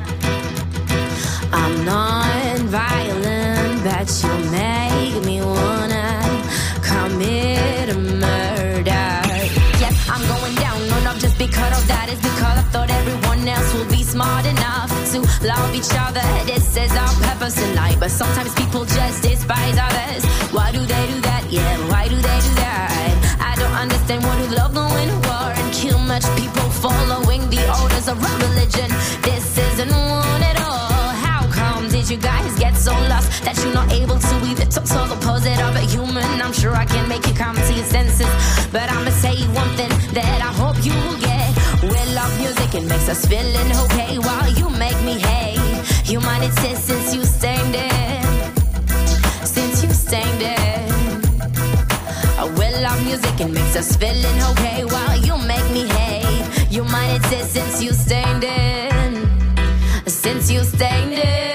I'm not violent, but you make me wanna commit a murder. Yes, I'm going down, no, not just because of that. It's because I thought everyone else would be smart enough to love each other. This is our purpose in life, but sometimes people just despise others. Why do they do that? Yeah, why do they do that? I don't understand why do love going to war and kill much people following the orders of our religion. This isn't one at all. Did you guys get so lost that you're not able to be the total opposite of a human? I'm sure I can make you come to your senses, but I'ma say one thing that I hope you will get. We love music, it makes us feeling okay while you make me hate humanity since you stand there. Since you stand there. We love music, it makes us feeling okay while you make me hate humanity since you stand there. Since you stand there.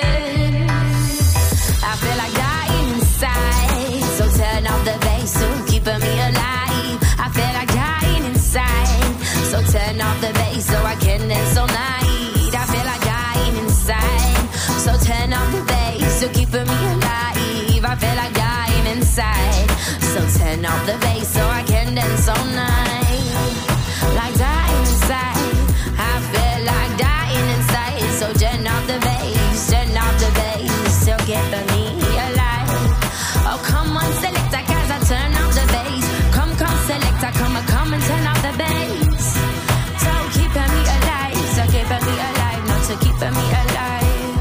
I feel like dying inside, so turn off the bass, so keeping me alive. I feel like dying inside, so turn off the bass so I can dance all night. I feel like dying inside, so turn off the bass, so keeping me alive. I feel like dying inside, so turn off the bass so I can dance all night. Like dying inside, I feel like dying inside, so turn off the bass, turn off the bass, so keeping me alive. Oh, come on, selector, cause I turn off the bass. Come, selector, come and turn off the bass. So keeping me alive, so keeping me alive, not to keeping me alive.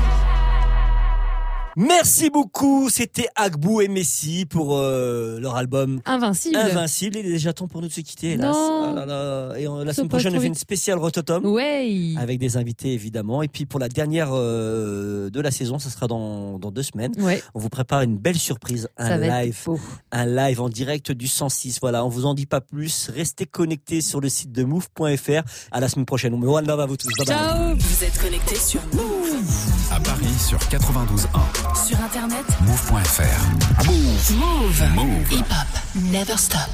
Merci beaucoup, c'était Agbou et Messi pour leur album Invincible. Invincible. Il est déjà temps pour nous de se quitter, hélas. Non. Ah là là. Et la semaine prochaine, on fait une spéciale Rototom. Ouais. Avec des invités, évidemment. Et puis pour la dernière de la saison, ça sera dans 2 semaines. Ouais. On vous prépare une belle surprise, un live en direct du 106. Voilà, on vous en dit pas plus. Restez connectés sur le site de move.fr. À la semaine prochaine. One love à vous tous. Bye bye. Ciao. Vous êtes connectés sur Move. À Paris sur 92.1. Sur internet Move.fr. Move. Hip hop never stop.